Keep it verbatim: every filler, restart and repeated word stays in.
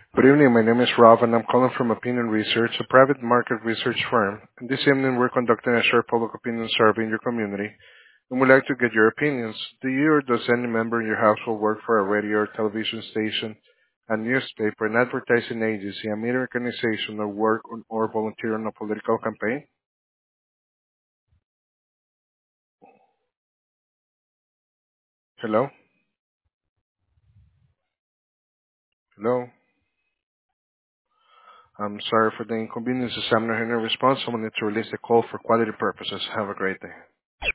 Good evening. My name is Rob, and I'm calling from Opinion Research, a private market research firm. And this evening, we're conducting a short public opinion survey in your community, and we'd like to get your opinions. Do you or does any member in your household work for a radio or television station, a newspaper, an advertising agency, a media organization, or work on, or volunteer on a political campaign? Hello? Hello? I'm sorry for the inconvenience. I'm not hearing a response. Someone need to release the call for quality purposes. Have a great day.